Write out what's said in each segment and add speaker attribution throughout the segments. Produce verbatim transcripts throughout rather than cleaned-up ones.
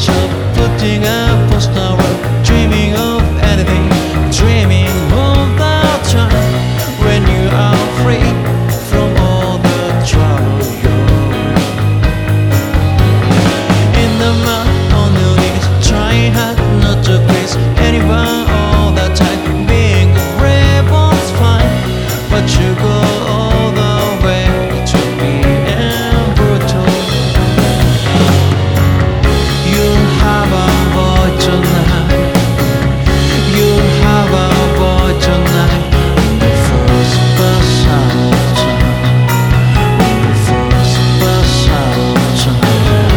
Speaker 1: shop, putting a poster up, dreaming of anything, dreaming of that time when you are free from all the trouble you're in the mud on the knees, trying hard not to please anyone all the time. Being brave was fine, but you go all the way to being brutal. You have a boy tonight. You have a boy tonight. The first bus out of town. The first bus out of town.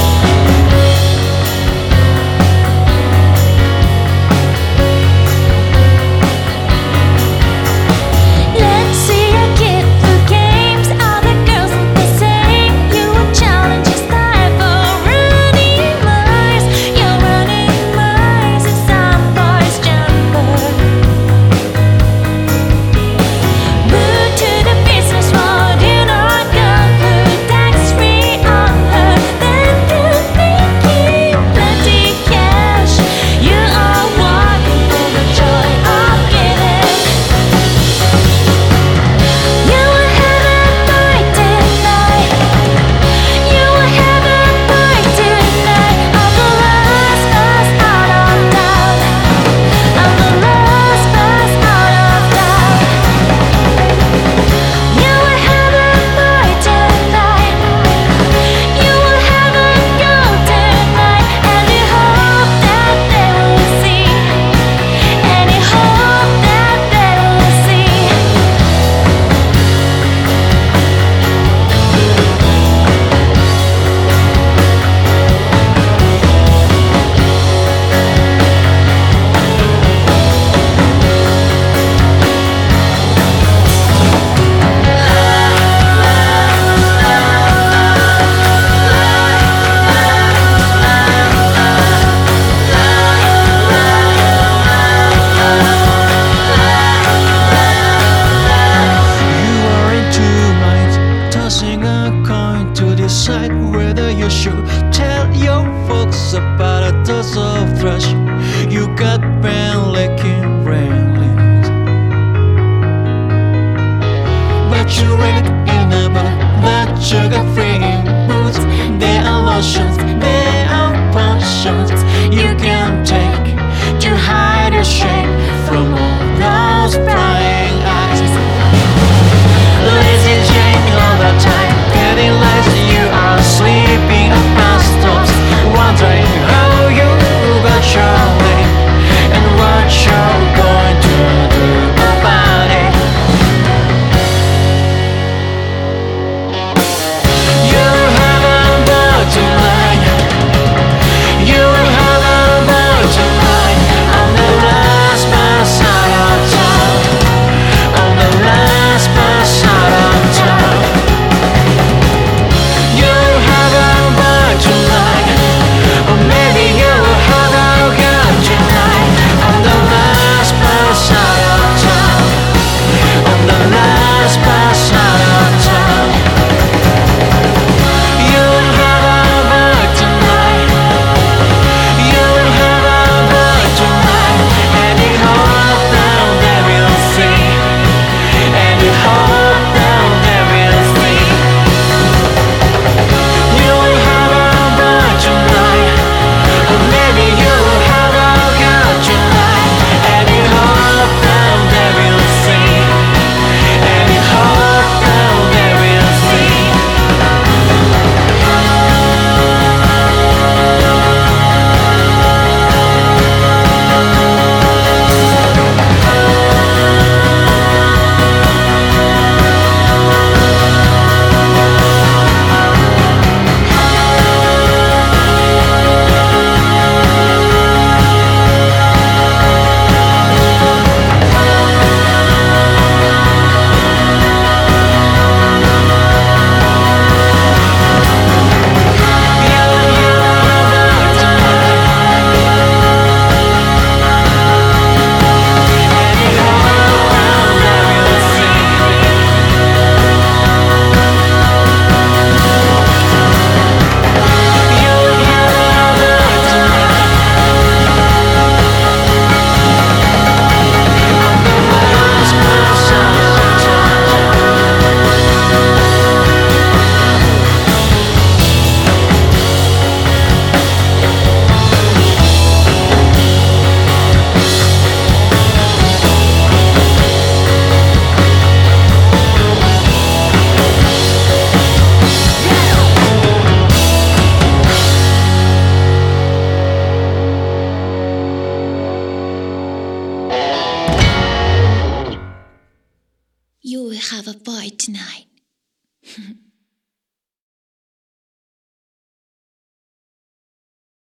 Speaker 2: Let's see a kid who games. All the girls look the same. You will challenge your style for running miles. You're running miles in some boy's jumper. Boot to the business world, you not go through tax free on her. Then you making plenty cash. You are walking for the joy of giving. You will have a boy tonight. You will have a boy tonight. On the last bus out of town. On the last bus out of town. You will have a boy tonight. You will have a girl tonight. And you hope that they will see. And you hope that they will see.
Speaker 1: You are in two minds, tossing a coin to decide whether you should tell your folks about a dose of thrush. You got been licking railings, but you read in about that sugar-free boots. They are lotions, they are potions you can take to hide your shame from all those prying eyes. Lazy Jane all the time, getting lies. You are sleeping at bus stops, wondering how you got your name and what you're going to do about it. You
Speaker 2: have a boy tonight.